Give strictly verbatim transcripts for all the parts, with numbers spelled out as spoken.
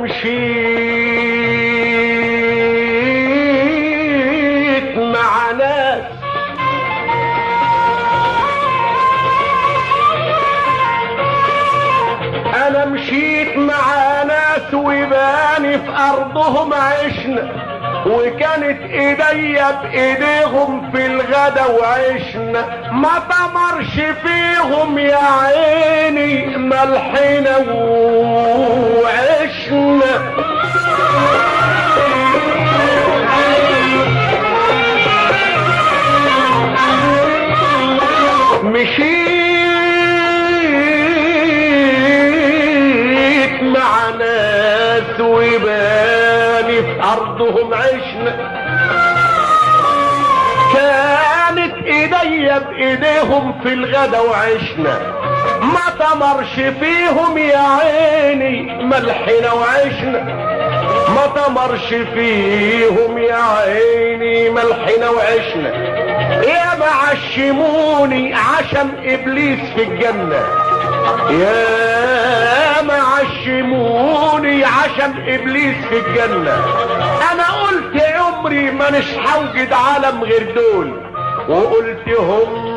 مشيت مع ناس انا مشيت مع ناس وباني في ارضهم عشنا وكانت ايديا بايديهم في الغدا وعشنا ما تمرش فيهم يا عيني ملحنا وعشنا مشيت مع ناس وباني في ارضهم عشنا كانت ايديا بايديهم في الغدا وعشنا ما تمرش فيهم يا عيني ملحنا وعشنا ما تمرش فيهم يا عيني ملحنا وعشنا يا ما عشموني عشم ابليس في الجنة يا ما عشموني عشم ابليس في الجنة انا قلت عمري ما نش هوجد عالم غير دول وقلت هم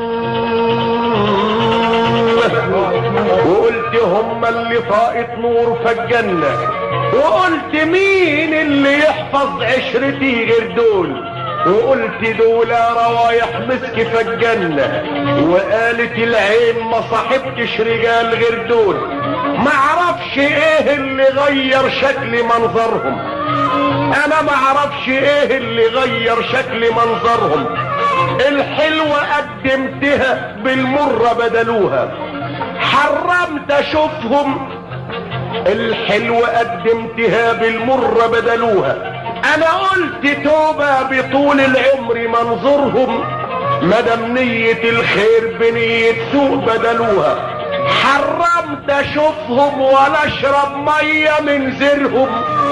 وقلت هم اللي طاقت نور في الجنة وقلت مين اللي يحفظ عشرتي غير دول وقلت دول روايح مسك في الجنة وقالت العين ما صاحبتش رجال غير دول ما عرفش ايه اللي غير شكل منظرهم انا ما عرفش ايه اللي غير شكل منظرهم الحلوة قدمتها بالمرة بدلوها حرمت اشوفهم الحلوة قدمتها بالمرة بدلوها انا قلت توبة بطول العمر منظرهم مدام نية الخير بنية سوء بدلوها حرمت اشوفهم ولا اشرب مية من زرهم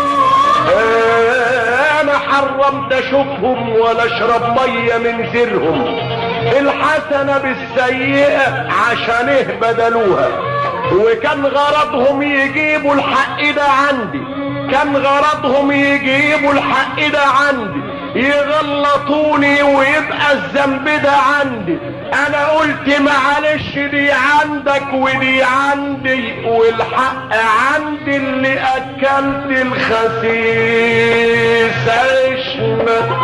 انا حرمت اشوفهم ولا اشرب مية من زرهم الحسنة بالسيئة عشانه بدلوها وكان غرضهم يجيبوا الحق ده عندي كان غرضهم يجيبوا الحق ده عندي يغلطوني ويبقى الذنب ده عندي انا قلت معلش دي عندك ودي عندي والحق عندي اللي اكلت الخسيس عشنا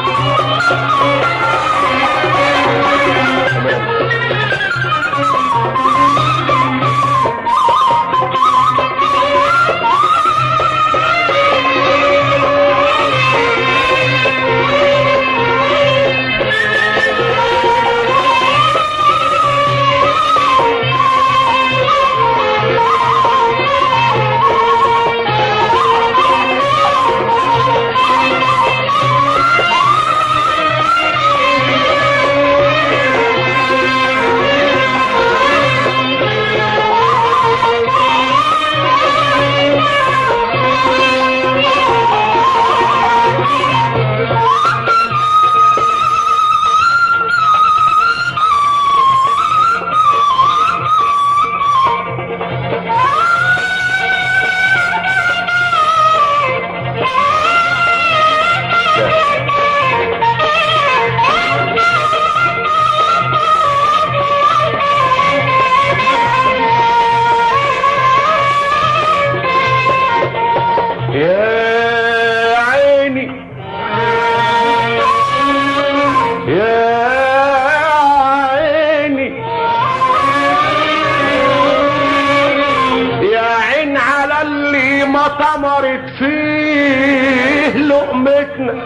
طمرت فيه لقمتنا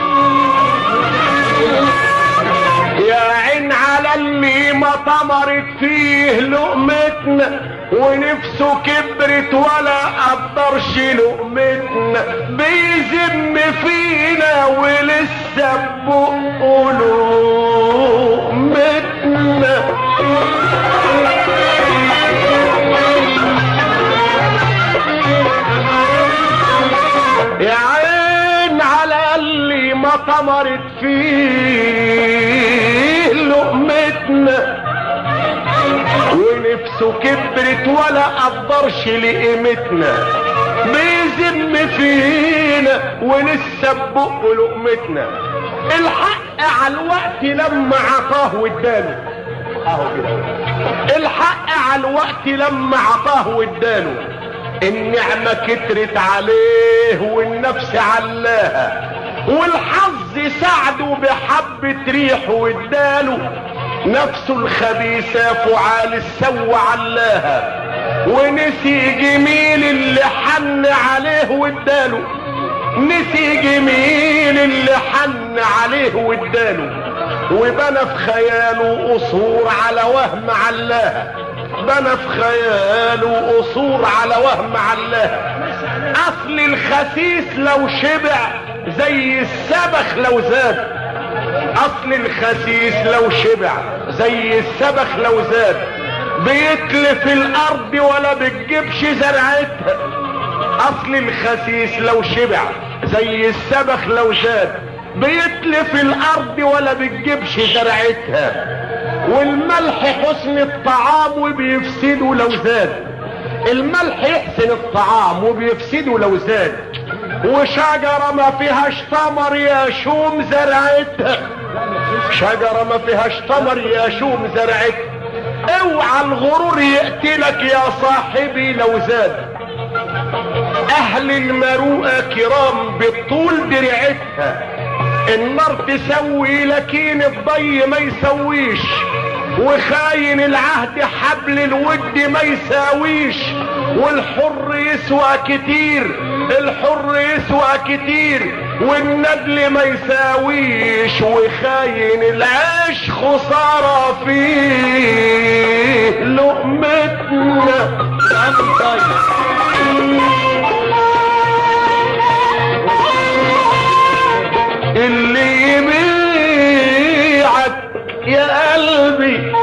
يا عين على اللي ما طمرت فيه لقمتنا ونفسه كبرت ولا قدرش لقمتنا بيذم فينا ولسه بقه لقمتنا يا عين على اللي ما طمرت فيه لقمتنا ونفسه كبرت ولا قدرش لقيمتنا بيذم فينا ولسه ببق لقمتنا. الحق على الوقت لما عطاه واداله، اهو كده الحق على الوقت لما عطاه واداله. النعمة كترت عليه والنفس علاها، والحظ ساعده بحبة ريح واداله. نفسه الخبيثة فعال السو علاها، ونسي جميل اللي حن عليه واداله. نسي جميل اللي حن عليه واداله، وبنى في خياله قصور على وهم علاها. بنى في خياله قصور على وهم علاها. اصل الخسيس لو شبع زي السبخ لو زاد. اصل الخسيس لو شبع زي السبخ لو زاد. بيتلف الارض ولا بتجيبش زرعتها. اصل الخسيس لو شبع زي السبخ لو زاد. بيتلف الارض ولا بتجيبش زرعتها. والملح حسن الطعام وبيفسده لو زاد. الملح يحسن الطعام وبيفسده لو زاد. وشجرة ما فيهاش ثمر يا شوم زرعتها. شجرة ما فيهاش ثمر يا شوم زرعتها. اوعى الغرور يقتلك يا صاحبي لو زاد. اهل المروءة كرام بالطول درعتها. النار تسوي لكن الضي ما يسويش. وخاين العهد حبل الود ما يساويش. والحر يسوى كتير، الحر يسوى كتير، والندل ما يساويش. وخاين العيش خسارة فيه لقمتنا. اللي يبيعك يا قلبي،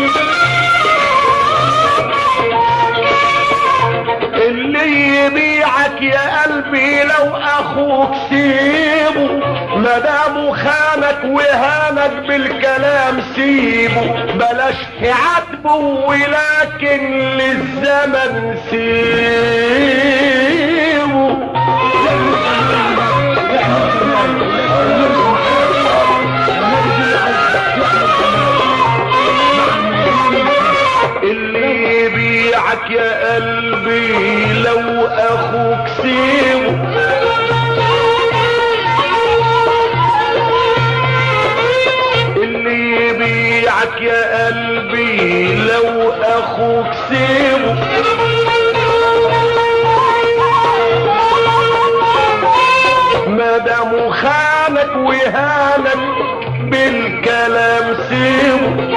اللي يبيعك يا قلبي لو اخوك سيبه. مدامه خانك وهانك بالكلام سيبه. بلاش تعاتبه ولكن للزمن سيبه. اللي يبيعك يا قلبي لو اخوك سيبه. اللي يبيعك يا قلبي لو اخوك سيبه. مادام خانك وهانك بالكلام سيبه.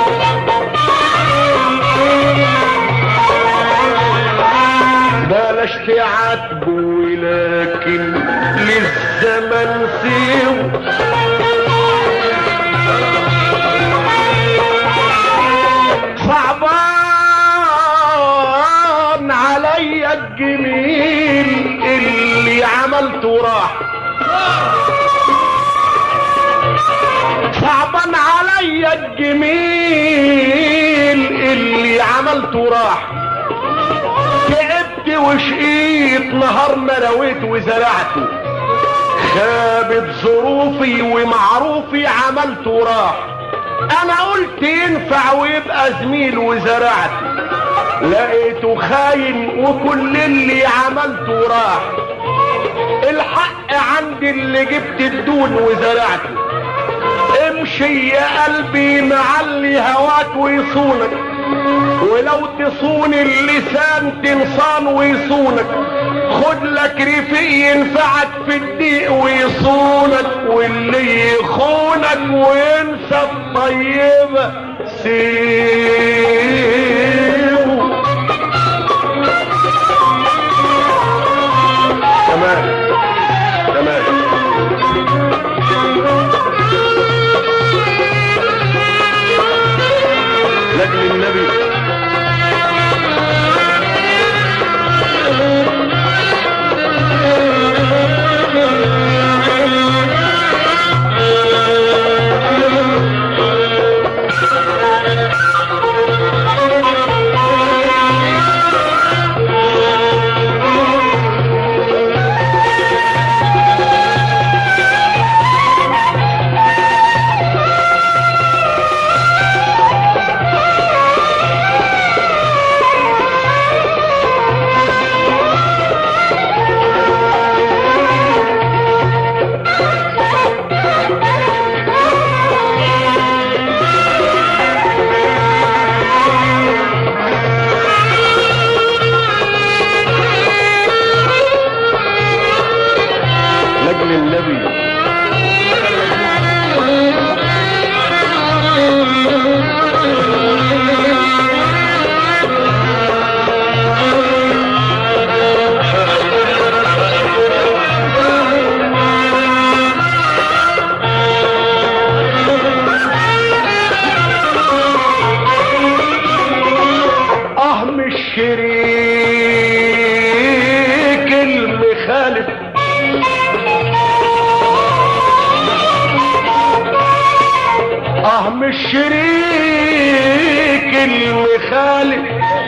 بلاش تعاتبه ولكن للزمن سيبه. صعبان عليا الجميل اللي عملته راح. صعبان عليا الجميل اللي عملته راح. تعبت وشقيت نهار ما رويت وزرعته. خابت ظروفي ومعروفي عملته راح. انا قلت ينفع ويبقى زميل وزرعته. لقيته خاين وكل اللي عملته راح. الحق عندي اللي جبت الدون وزرعته. امشي يا قلبي معلي هواك ويصونك. ولو تصون اللسان تنصان ويصونك. خد لك رفيق ينفعك في الضيق ويصونك. واللي يخونك وينسى الطيبة سيبه. تمام تمام. لاجل النبي المخالف اه مش شريك المخالف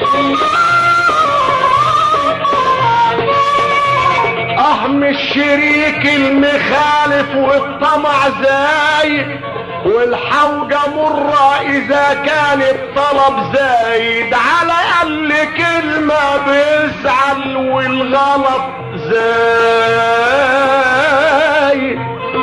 اه مش شريك المخالف والطمع زايد والحوجة مرة اذا كان الطلب زايد على اقل كلمة بيزعل والغلط زايد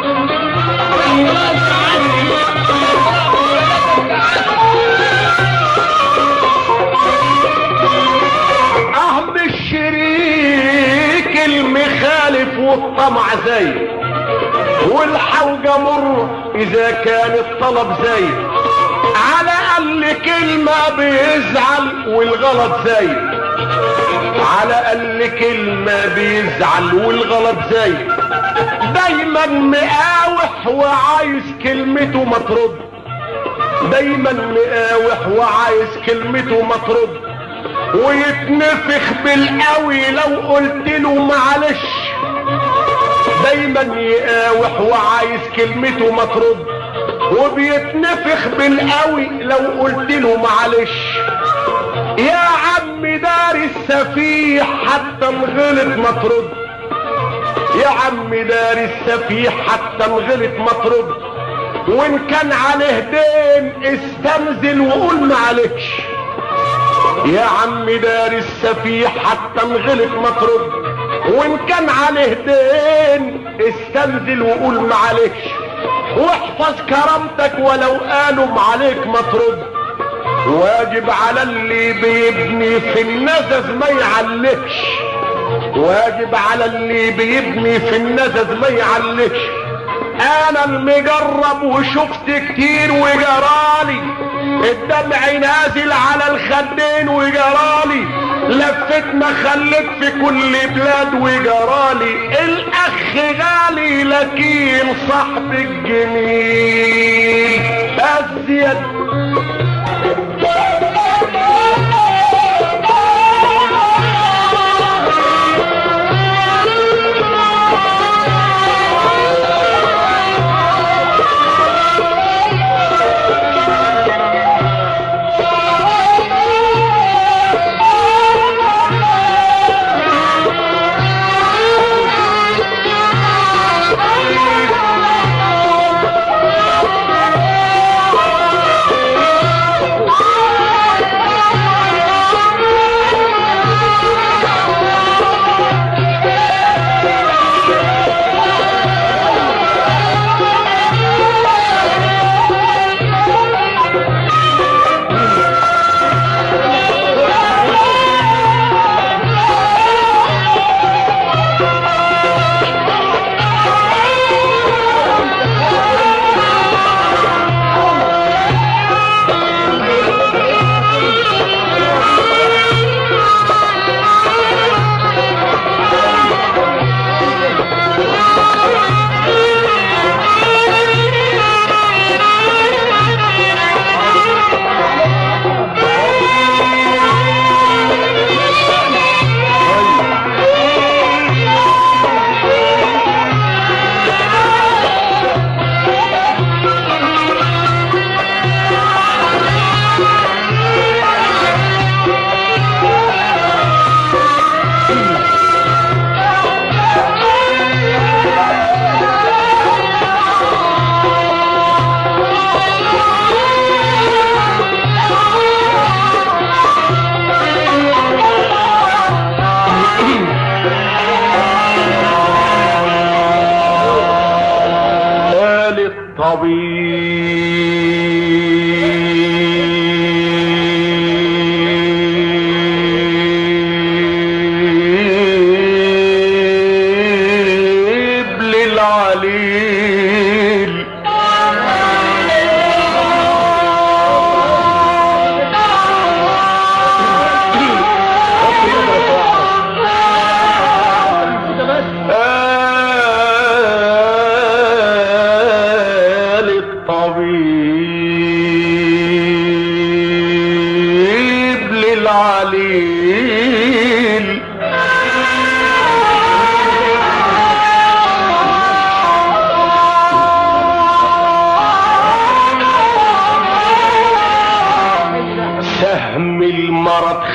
اه مش شريك المخالف والطمع زايد والحوجة مر اذا كان الطلب زايد على اقل كلمة بيزعل والغلط زايد على اقل كلمة بيزعل والغلط زايد دايما مقاوح وعايز كلمته ما ترد دايما مقاوح وعايز كلمته ما ترد ويتنفخ بالقوي لو قلت له معلش دايما يقاوح وعايز كلمته ما ترد وبيتنفخ بالقوي لو قلت له معلش يا عم دار السفيح حتى انغلط ما ترد يا عم دار السفيح حتى انغلط ما ترد وان كان عليه دين استنزل وقول معلش يا عم دار السفيح حتى انغلط ما ترد وان كان عليه دين استنزل وقول معلش واحفظ كرامتك ولو قالوا عليك ما ترد واجب على اللي بيبني في النزز ما يعلقش واجب على اللي بيبني في النزز ما يعلقش انا المجرب وشفت كتير وجرالي الدمع نازل على الخدين وجرالي لفت ما خلت في كل بلاد وجرالي الاخ غالي لكن صاحب الجميل ازيد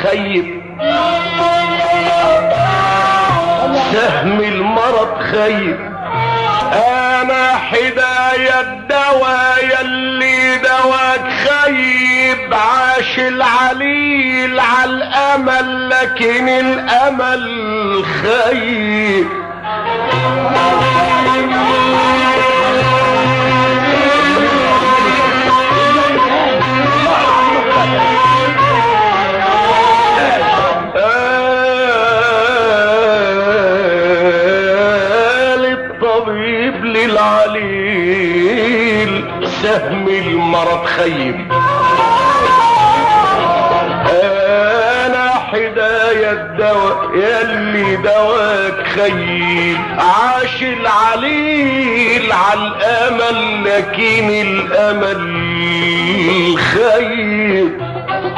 خيب، سهم المرض خيب. انا حداية الدواء يلي دواك خيب، عاش العليل على الامل لكن الامل خيب. للعليل سهم المرض خيب، انا حداية الدواء يلي دواك خيب، عاش العليل على الامل لكن الامل خيب.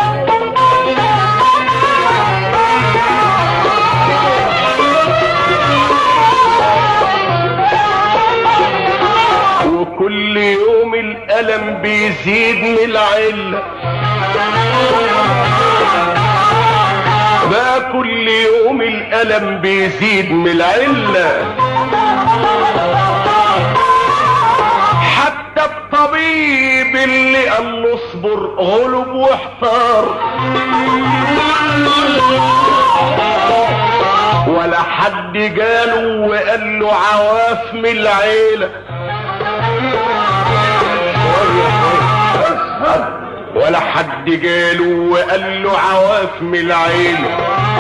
وكل يوم الألم بيزيد من العلة، ما كل يوم الألم بيزيد من العلة، حتى الطبيب اللي قال له اصبر غلب واحتار، ولا حد جاله وقال له عواف من العيلة، ولا حد جاله وقال له عواف من العيلة،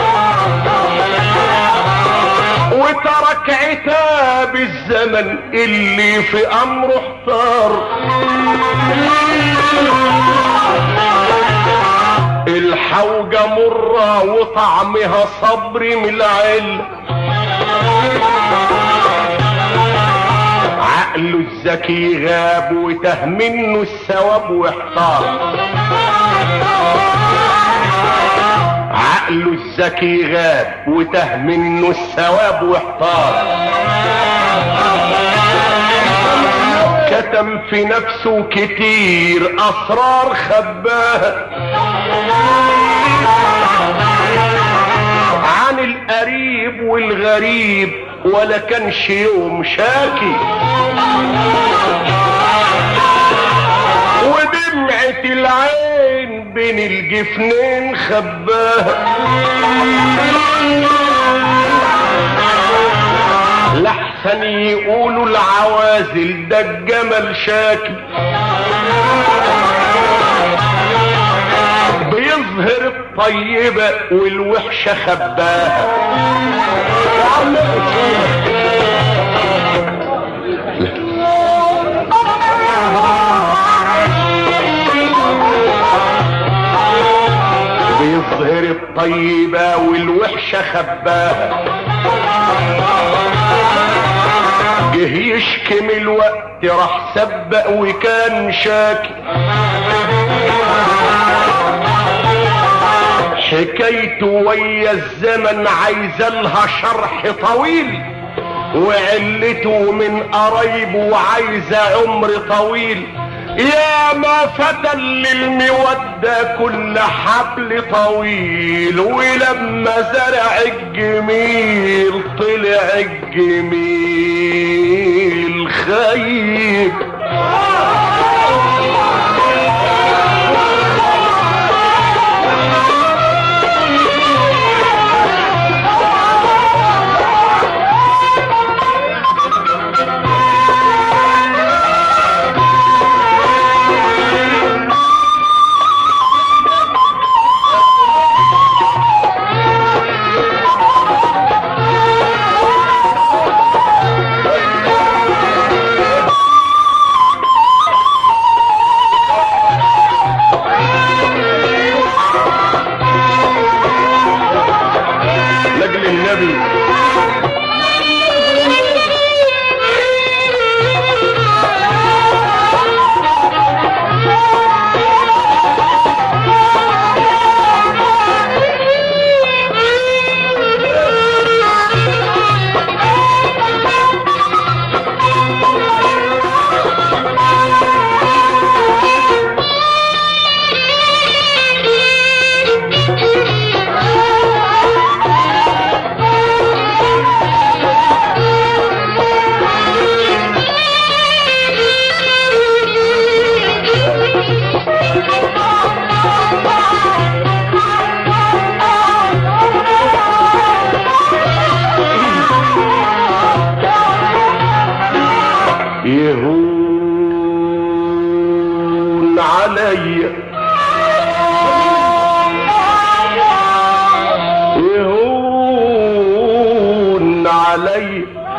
وترك عتاب الزمن اللي في امره احتار. الحوجة مرة وطعمها صبر من العلة، عقله الذكي غاب وته منه الثواب واحتار، عقله الذكي غاب وته منه الثواب واحتار، كتم في نفسه كتير اسرار خباها عن القريب والغريب، ولا كانش يوم شاكي، ودمعة العين بين الجفنين خباها، لحسن يقولوا العوازل ده الجمل شاكي، بيظهر الطيبة والوحشة خباها. بيظهر الطيبة والوحشة خباها، جه يشكي من الوقت راح سبق وكان شاكي، حكايته ويا الزمن عايزة لها شرح طويل، وعلته من قرايبه عايزة عمر طويل، يا ما فتى للمودة كل حبل طويل، ولما زرع الجميل طلع الجميل خيب.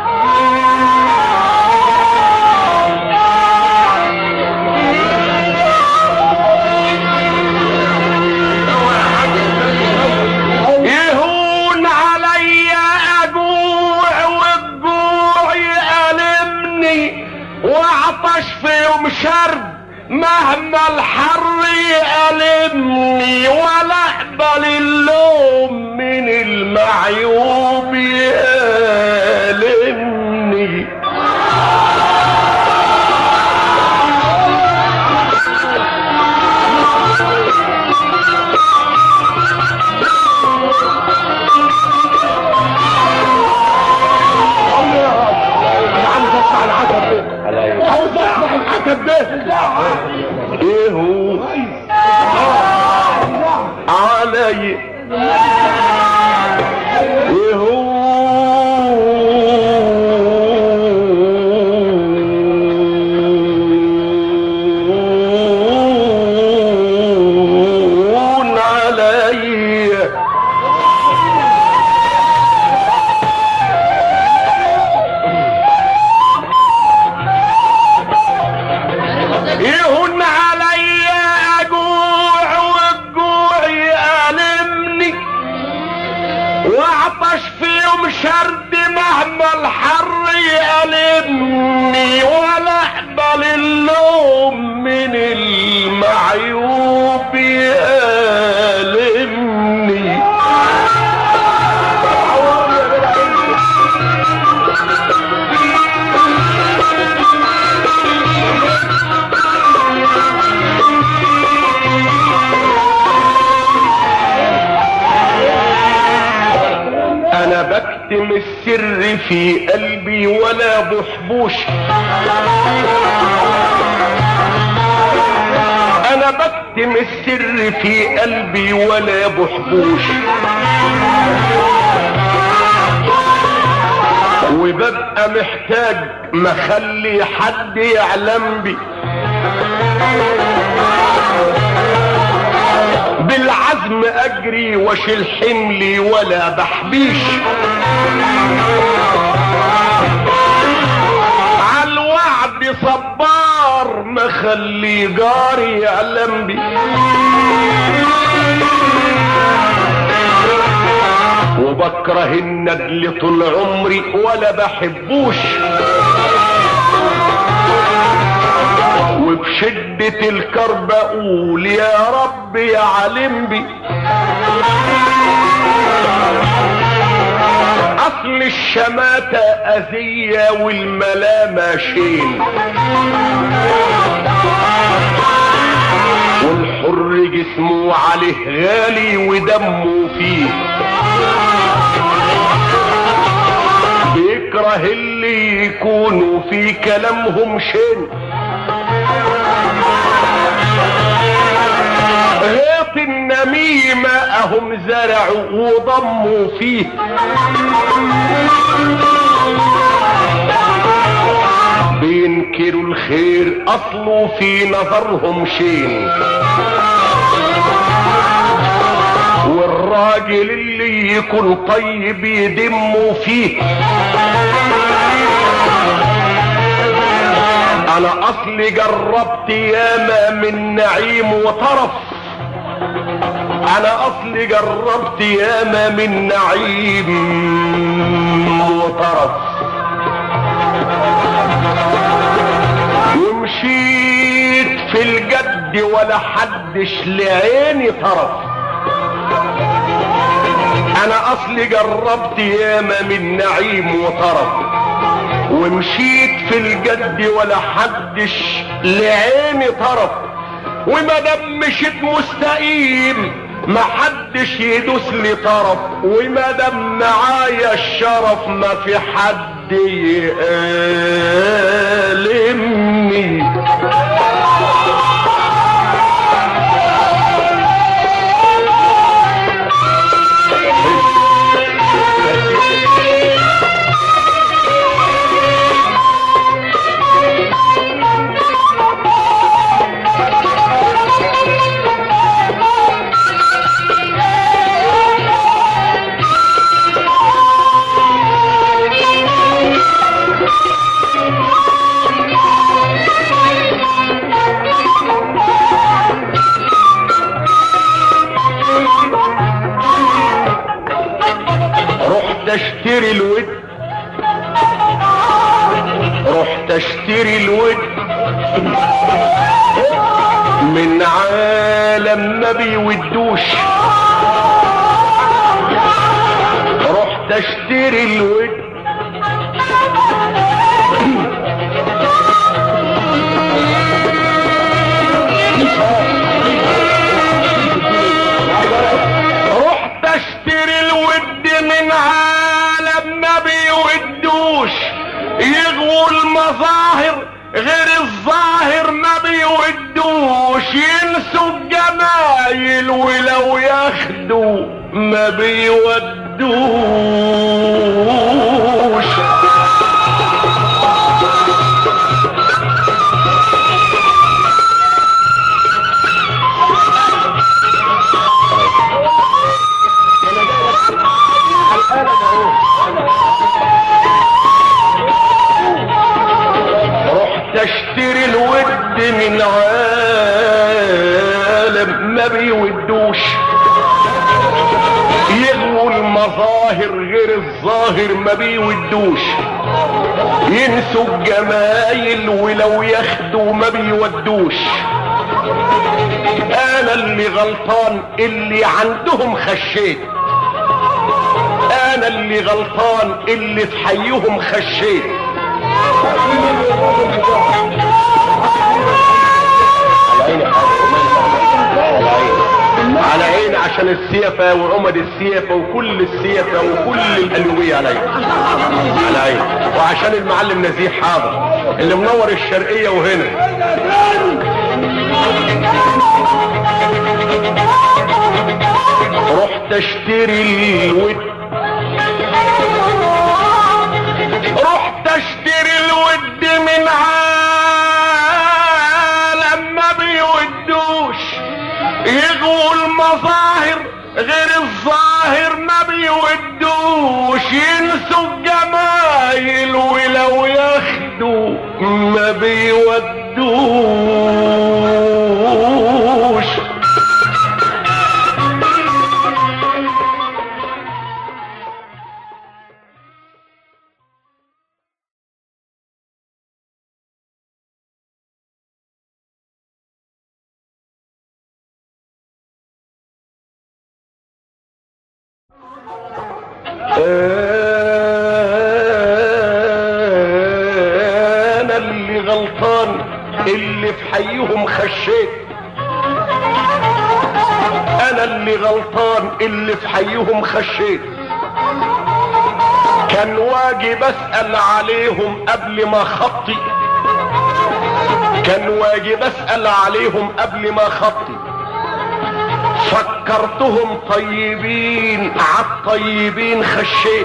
يهون عليا اجوع والجوع يألمني واعطش في يوم شرب مهما الحر يألمني ولا اقبل اللوم من المعيوب يألمني. عاوز اسمع العتب ده. ايه هو علي ايه هو يهون عليا اجوع والجوع يألمني واعطش في يوم شرد مهما الحر يألمني ولا اقبل اللوم من المعيوب يألمني. انا بكتم السر في قلبي ولا بحبوش، انا بكتم السر في قلبي ولا بحبوش، وببقى محتاج مخلي حد يعلم بي، بالعزم اجري واشيل حملي ولا بحبيش، عالوعد صبار مخلي جاري يعلم بي، وبكره الندل طول عمري ولا بحبوش، وبشدة الكرب اقول يا رب يا عالم بي، اصل الشماتة اذية والملامة شين، والحر جسمه عليه غالي ودمه فيه، بيكره اللي يكونوا في كلامهم شين، غيط النميمة اهم زرعوا وضموا فيه، بينكروا الخير اصله في نظرهم شين، والراجل اللي يكون طيب يدموا فيه، انا اصلي جربت ياما من نعيم وطرف، انا اصلي جربت ياما من نعيم وطرف، ومشيت في الجد ولا حدش لعيني طرف، انا اصلي جربت ياما من نعيم وطرف، ومشيت في الجد ولا حدش لعيني طرف، وما دام مشيت مستقيم ما حدش يدوس لي طرف، وما دام معايا الشرف ما في حد يألمني. اشتري الود رحت اشتري الود من عالم ما بيودوش رحت اشتري الود رحت اشتري الود من عالم ما بيودوش يغووا المظاهر غير الظاهر ما بيودوش ينسوا الجمايل ولو ياخدوا ما بيودوش تشتري الود من عالم ما بيودوش يغووا المظاهر غير الظاهر ما بيودوش ينسوا الجمايل ولو ياخدوا ما بيودوش انا اللي غلطان اللي عندهم خشيت انا اللي غلطان اللي في حيهم خشيت على عيني عشان السيفة وعمد السيفة وكل السيفة وكل الألوية على عيني على عيني وعشان المعلم نزيه حاضر اللي منور الشرقية وهنا رحت اشتري الود رحت اشتري الود من عالم ما بيودوش يغووا المظاهر غير الظاهر ما بيودوش ينسوا الجمايل ولو ياخدوا ما بيودوش انا اللي غلطان اللي في حيهم خشيت انا اللي غلطان اللي في حيهم خشيت كان واجب اسأل عليهم قبل ما خطي كان واجب اسأل عليهم قبل ما خطي فكرتهم طيبين عالطيبين خشيت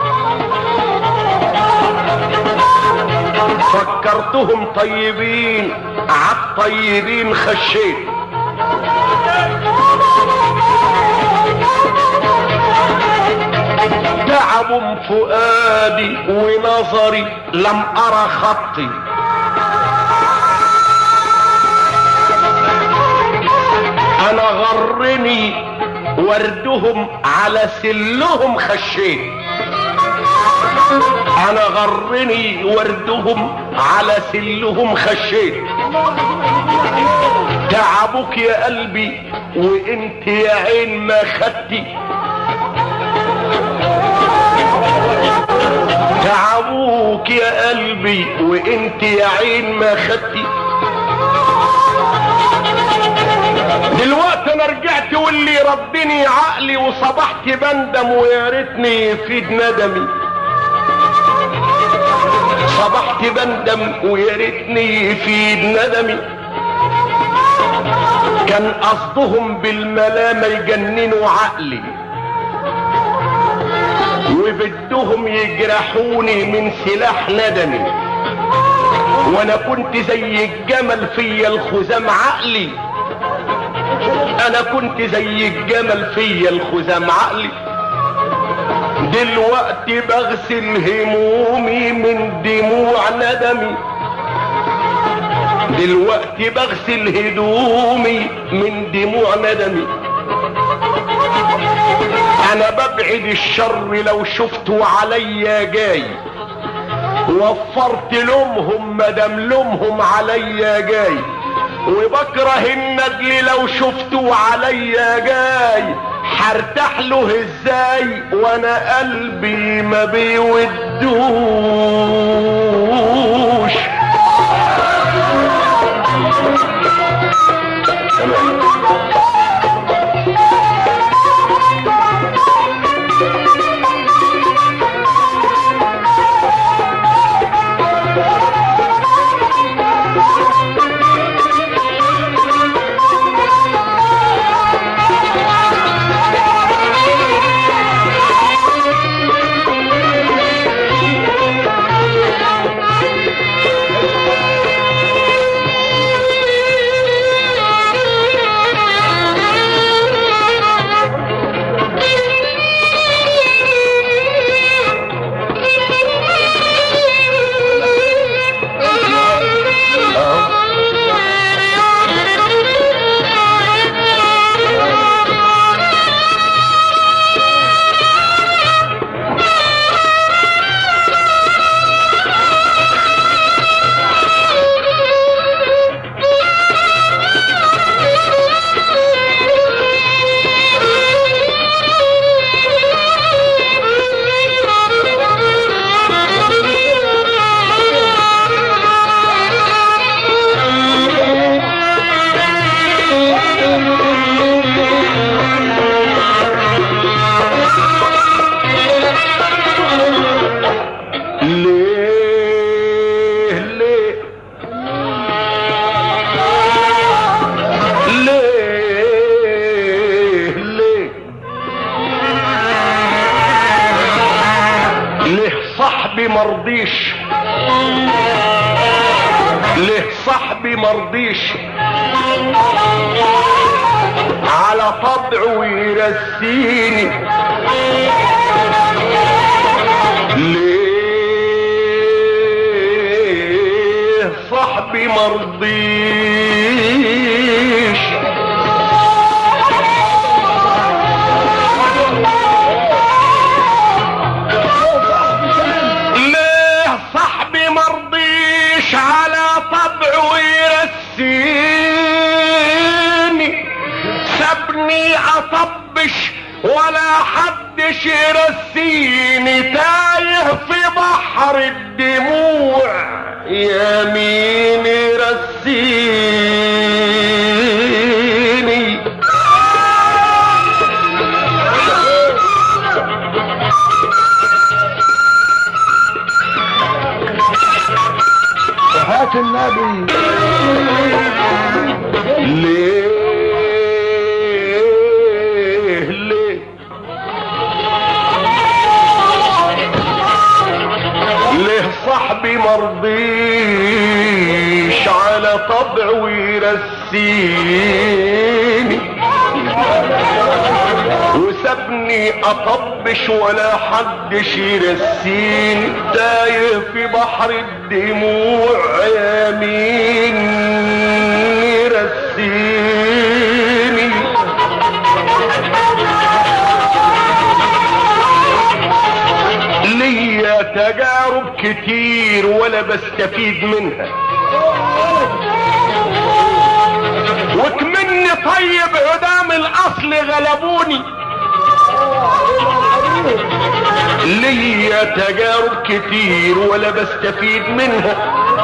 فكرتهم طيبين عالطيبين خشيت تعب فؤادي ونظري لم ارى خطي انا غرني وردهم على سلهم خشيت انا غرني وردهم على سلهم خشيت تعبك يا قلبي وانت يا عين ما خدتي تعبوك يا قلبي وانت يا عين ما خدتي دلوقتي انا رجعت واللي ربني عقلي وصبحت بندم ويا ريتني يفيد ندمي صبحت بندم ويا ريتني يفيد ندمي كان قصدهم بالملامه يجننوا عقلي وبدهم يجرحوني من سلاح ندمي وانا كنت زي الجمل فيا الخزام عقلي انا كنت زي الجمل فيا الخزام عقلي دلوقتي بغسل همومي من دموع ندمي دلوقتي بغسل هدومي من دموع ندمي انا ببعد الشر لو شفتوا عليا جاي، وفرت لومهم مدام لومهم عليا جاي، وبكره الندل لو شفتوا عليا جاي، حرتاح له ازاي وانا قلبي ما بيودوش. تمام. مرضيش ليه صاحبي مرضيش على طبعه يرسيني، ليه صاحبي مرضيش على طبعه يرسيني، سابني اطبش ولا حدش يرسيني، تايه في بحر الدموع يا مين يرسيني. هات النبي. ليه ليه ليه صاحبي مرضيش على طبعه يرسيني، وسابني اطبش ولا حدش يرسيني، تايه في بحر الدموع يا مين يرسيني. ليا تجارب كتير ولا بستفيد منها، وكمني طيب قدام الاصل غلبوني، ليا تجارب كتير ولا بستفيد منها،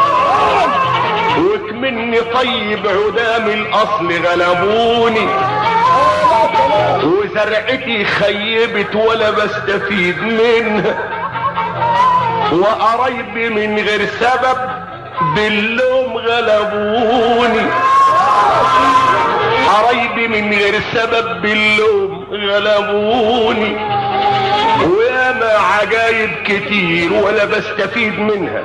وكمني طيب قدام الاصل غلبوني، وزرعتي خيبت ولا بستفيد منها، وقرايبي من غير سبب باللوم غلبوني، قرايبي من غير سبب باللوم غلبوني، وياما عجايب كتير ولا بستفيد منها،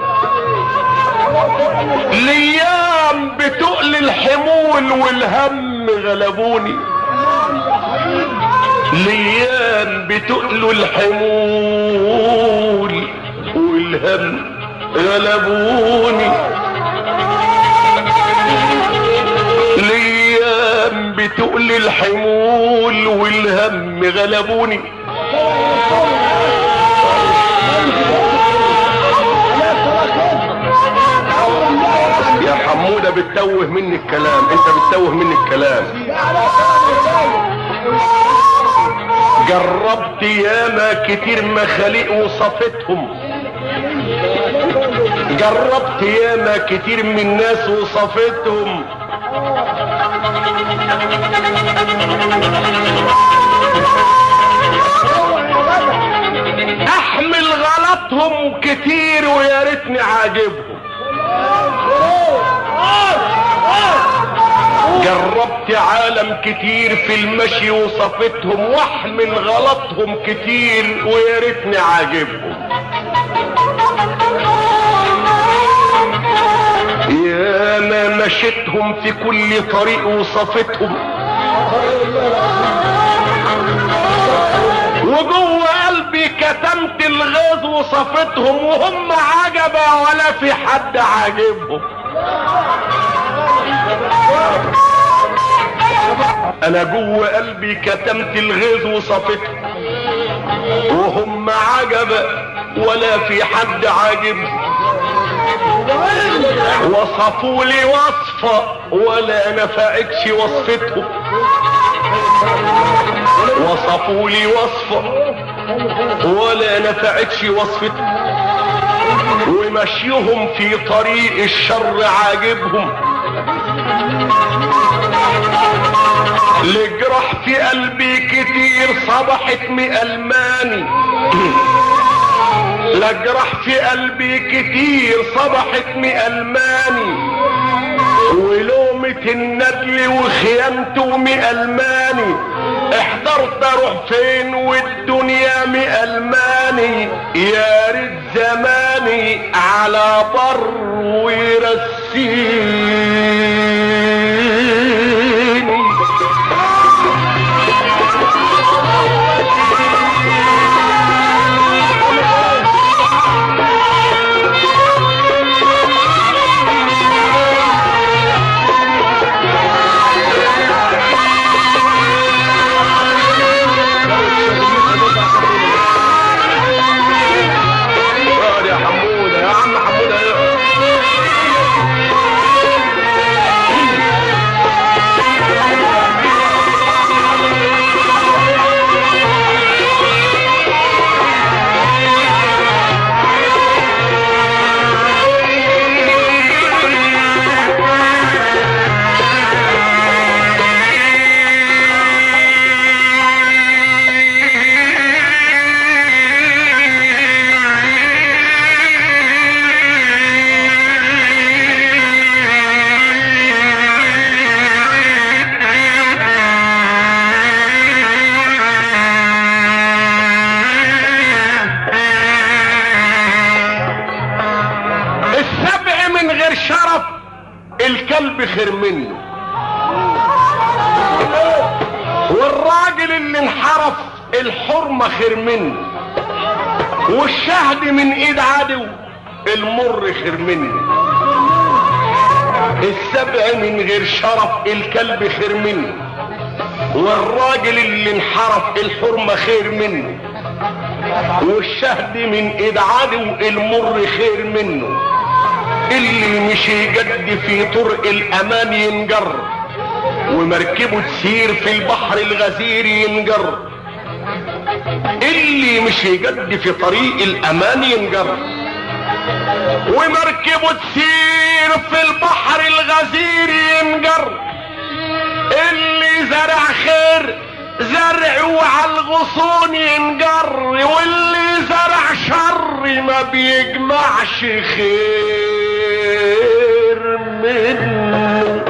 الايام بتقل الحمول والهم غلبوني، الايام بتقل الحمول والهم غلبوني، الايام وتقل الحمول والهم غلبوني. يا حمودة بتتوه مني الكلام، انت بتتوه مني الكلام. جربت ياما كتير مخاليق وصفتهم، جربت ياما كتير من الناس وصفتهم، احمل غلطهم كتير ويا ريتني عاجبهم. جربت عالم كتير في المشي وصفتهم، واحمل غلطهم كتير ويا ريتني عاجبهم. يا ما مشيتهم في كل طريق وصفتهم، وجوه قلبي كتمت الغيظ وصفتهم، وهم عجبة ولا في حد عاجبهم. انا جوه قلبي كتمت الغيظ وصفتهم، وهم عجبة ولا في حد عاجبهم. وصفوا لي وصفة ولا نفعتش وصفتهم، وصفوا لي وصفة ولا نفعتش وصفتهم. ومشيهم في طريق الشر عاجبهم. لجرح في قلبي كتير صبحت مألماني، لجرح في قلبي كتير صبحت مألماني. ولومة الندل وخيانته مألماني. احضرت اروح فين والدنيا مألماني. يا ريت زماني على بر ويرسيني. الكلب خير منه، والراجل اللي انحرف الحرمة خير منه، والشهد من ايد عدو المر خير منه. السبع من غير شرف الكلب خير منه، والراجل اللي انحرف الحرمة خير منه، والشهد من ايد عدو المر خير منه. اللي مش يجد في طرق الامان ينجر، ومركبه تسير في البحر الغزير ينجر. اللي مش يجد في طريق الامان ينجر، ومركبه تسير في البحر الغزير ينجر. اللي زرع خير زرعه على الغصون ينجر، واللي زرع شر ما بيجمعش خير منه.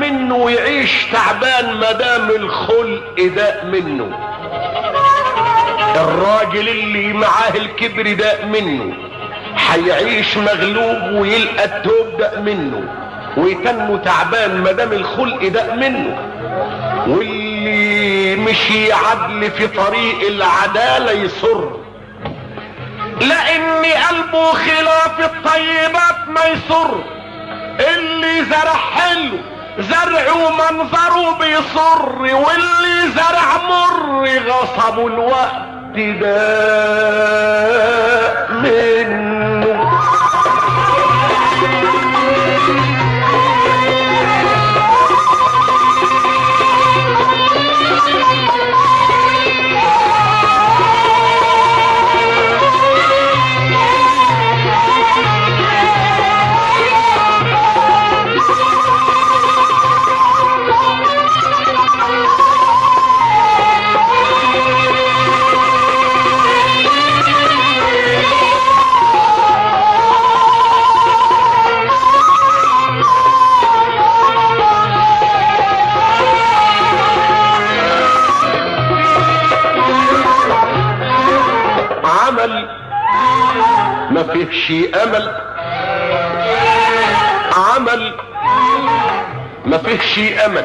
منه ويعيش تعبان مدام الخلق داق منه. الراجل اللي معاه الكبر داق منه هيعيش مغلوب ويلقى التوب داق منه، ويتنه تعبان مدام الخلق داق منه. واللي مشي عدل في طريق العدالة يصر، لان قلبه خلاف الطيبات ما يصر. اللي زرع حلو زرعه منظره بيصر، واللي زرع مر غصبه الوقت داق منه. ما فيهش امل، عمل ما فيهش امل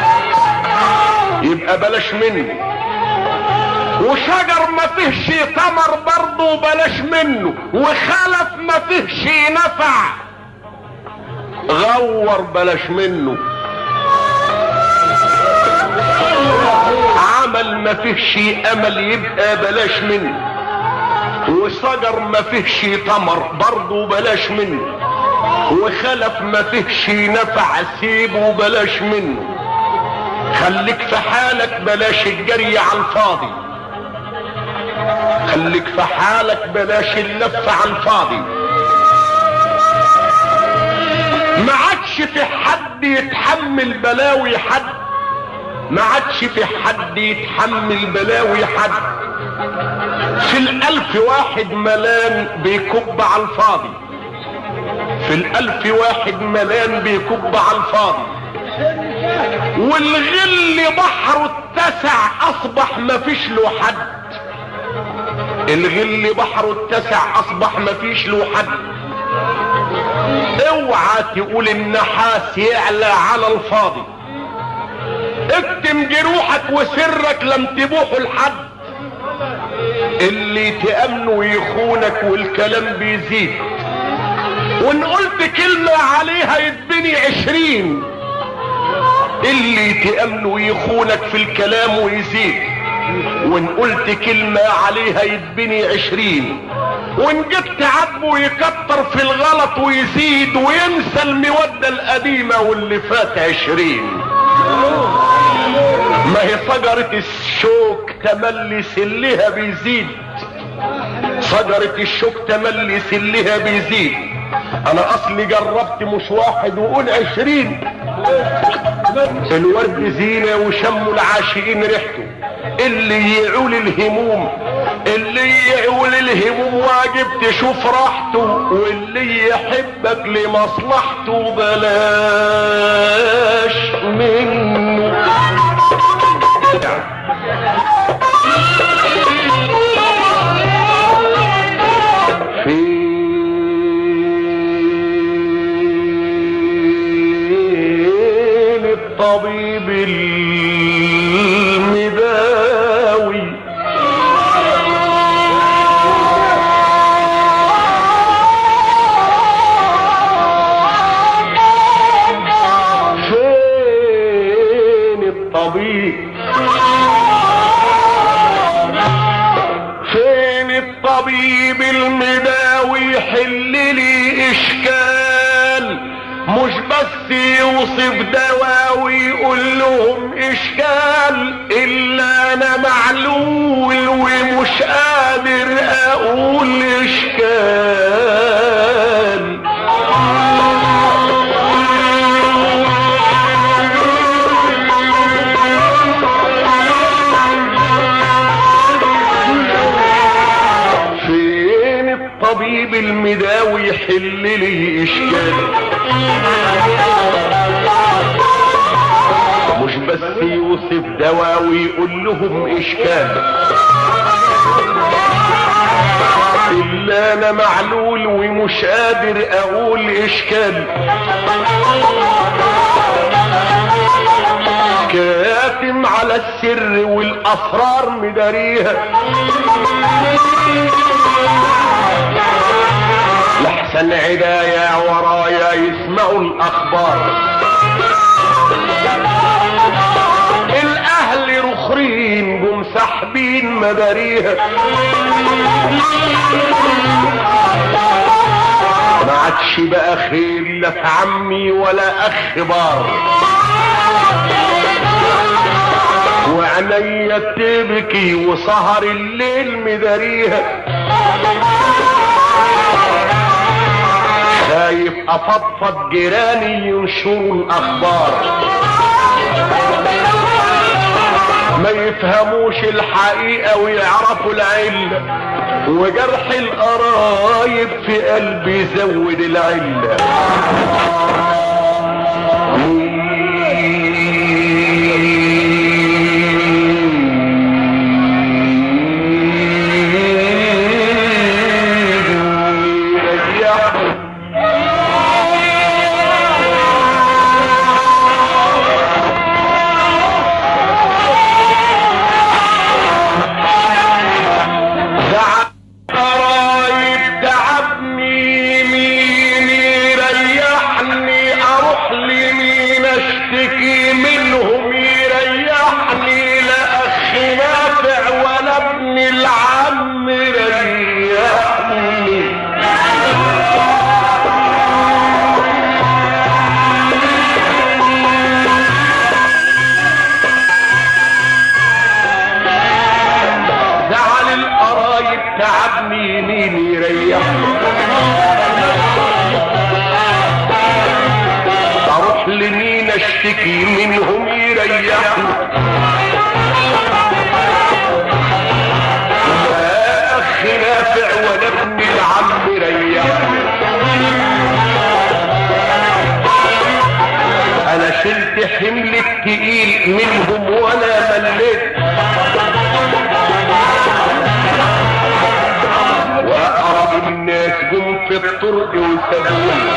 يبقى بلاش منه. وشجر ما فيهش ثمر برضه بلاش منه. وخلف ما فيهش نفع غور بلاش منه. عمل ما فيهش امل يبقى بلاش منه. وشجر ما فيهش ثمر برضه بلاش منه. وخلف ما فيهش نفع سيبه بلاش منه. خليك في حالك بلاش الجري على الفاضي. خليك في حالك بلاش اللف على الفاضي. ما عادش في حد يتحمل بلاوي حد. ما عادش في حد يتحمل بلاوي حد. في الالف واحد ملان بيكب على الفاضي. في الالف واحد ملان بيكب على الفاضي. والغل بحره اتسع اصبح مفيش له حد. الغل بحره اتسع اصبح مفيش له حد. اوعى تقول النحاس يعلى على الفاضي. اكتم جروحك وسرك لم تبوحه لحد. اللي تأمنه يخونك والكلام بيزيد. وان قلت كلمة عليها يتبني عشرين. اللي تأمنه يخونك في الكلام ويزيد. وان قلت كلمة عليها يتبني عشرين. وان جبت عبه يكتر في الغلط ويزيد وينسى المودة القديمة واللي فات عشرين. ما هي شجرة الشوك تملي سلها بيزيد. شجرة الشوك تملي سلها بيزيد. انا اصلي جربت مش واحد وقول عشرين. الورد زينة وشموا العاشقين ريحته. اللي يعول الهموم اللي يعول الهموم واجب تشوف راحته. واللي يحبك لمصلحته بلاش منه. فين الطبيب المداوي؟ فين الطبيب فين الطبيب المداوي يحل لي اشكال؟ مش بس يوصف دواء ويقول لهم اشكال. الا انا معلول ومش قادر اقول اشكال. فين الطبيب المداوي يحل لي اشكال؟ وبس يوصف دواء ويقول لهم اشكال الا انا معلول ومش قادر اقول اشكال كاتم على السر والاسرار مداريها لحسن عدايا ورايا يسمعوا الاخبار الاهل رخرين جم ساحبين مداريها ما عادش بقى خير لا في عمي ولا اخ بار وعينيا تبكي وسهر الليل مداريها خايف افضفض جيراني ينشروا الاخبار ما يفهموش الحقيقة ويعرفوا العلة وجرح القرايب في قلبي يزود العلة اشتكي منهم يريحني لا اخ نافع ولا ابن العم ريحني انا شلت حمل التقيل منهم ولا مليت واقرب الناس جم في الطرق وسابوني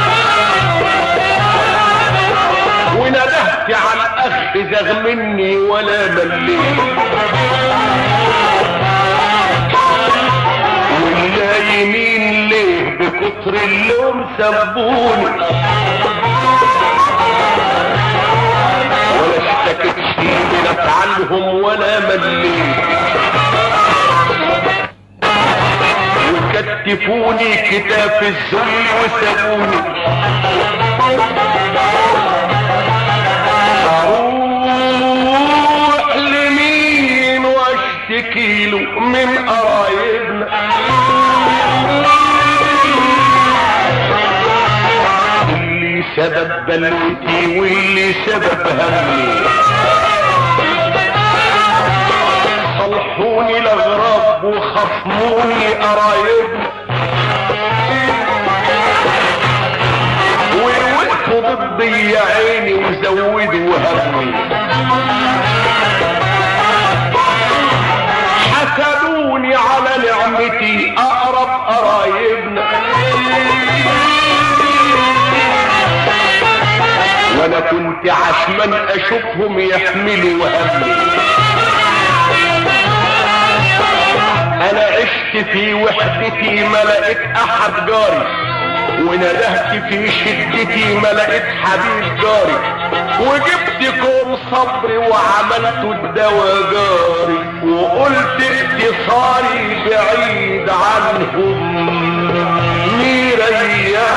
وندهت على الاخ زغ مني ولا مليت ولا يمين ليه بكتر اللوم سبوني ولا اشتكت شي من افعالهم ولا مليت وكتفوني كتاف الذل وسابوني اروح لمين واشتكي له من قرايبنا اللي سبب بلوتي واللي سبب همي صلحوني الاغراب وخصموني قرايبنا ضدي يا عيني وزودوا همي حسدوني على نعمتي اقرب قرايبنا وانا كنت عشمان اشوفهم يحملوا همي انا عشت في وحدتي ما لقيت احد جاري وندهت في شدتي ما لقيت حبيب جاري وجبتكم صبري وعملت الدواء جاري وقلت اتصالي بعيد عنهم يريحني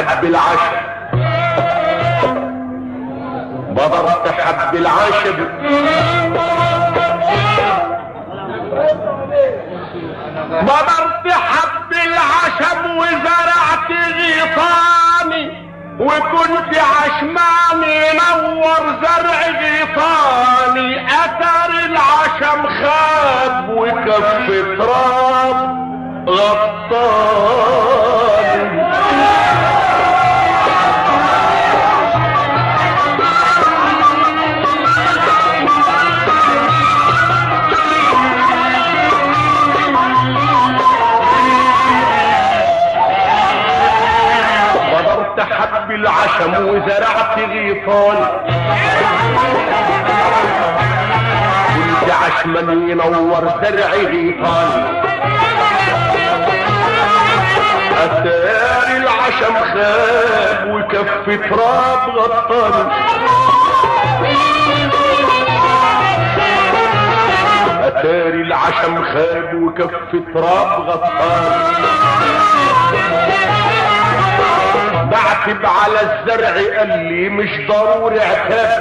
حب العشب بضرت حب العشب بضرت حب العشب وزرعت غيطاني وكنت عشمان ينور زرع غيطاني اثر العشم خاب وكف تراب غطاني حب العشم وزرعت غيطان كنت عشمان ينور زرع غيطان أثار العشم خاب وكف تراب غطان أثار العشم خاب وكف تراب غطان بعتب على الزرع قال لي مش ضروري عتاب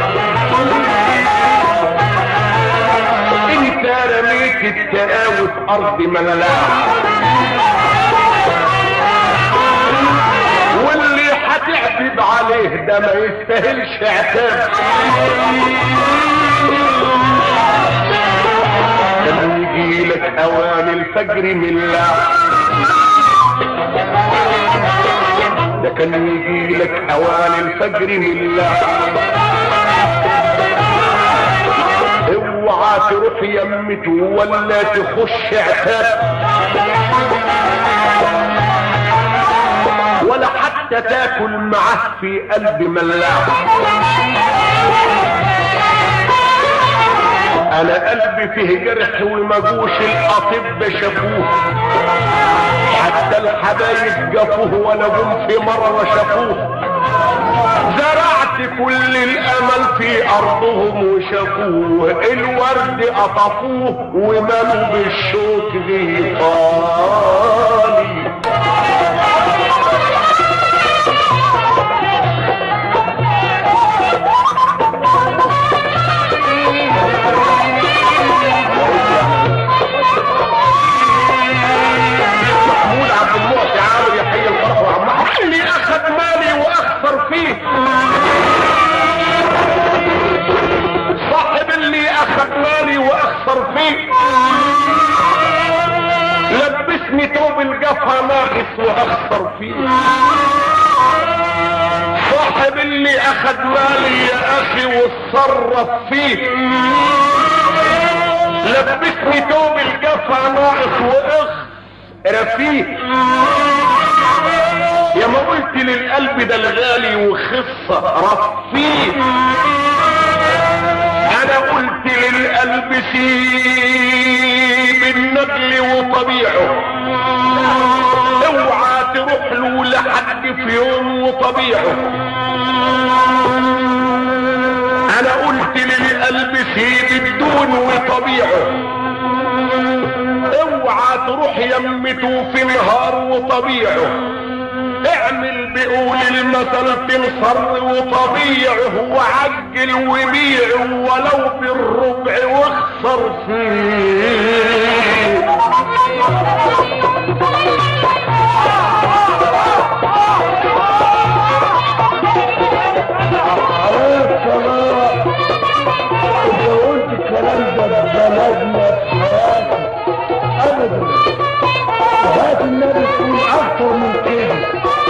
انت رميت التقاوي في ارض ملاعب واللي هتعتب عليه ده ما يستاهلش عتاب كان يجيلك اوان الفجر من لعب ده كان يجي لك اوان الفجر من الله اوعى تروح يمته ولا تخش عتاب ولا حتى تاكل معاه في قلب ملاح انا قلبي فيه جرح ومجوش الاطباء شافوه حتى الحبايب جافوه ولا جم في مرة شافوه زرعت كل الامل في ارضهم وشافوه الورد قطفوه وملوا بالشوك غيطاني اللي اخذ مالي واخسر فيه صاحب اللي اخذ مالي واخسر فيه لبسني توب القفا ناقص واخسر فيه صاحب اللي اخذ مالي يا اخي واتصرف فيه لبسني توب القفا ناقص واخسر فيه يا ما قلت للقلب ده الغالي وخصة رفيه انا قلت للقلب سيب النجل وطبيعه اوعى تروح له لحد في يوم وطبيعه انا قلت للقلب سيب الدون وطبيعه اوعى تروح يمته في نهار وطبيعه اعمل بقول المثل تنصر وطبيعه وعجل وبيعه ولو بالربع واخسر فيه عليه الصلاة انت قلت الكلام ده ببلدنا ابدا هات النبي تقول اكتر من كده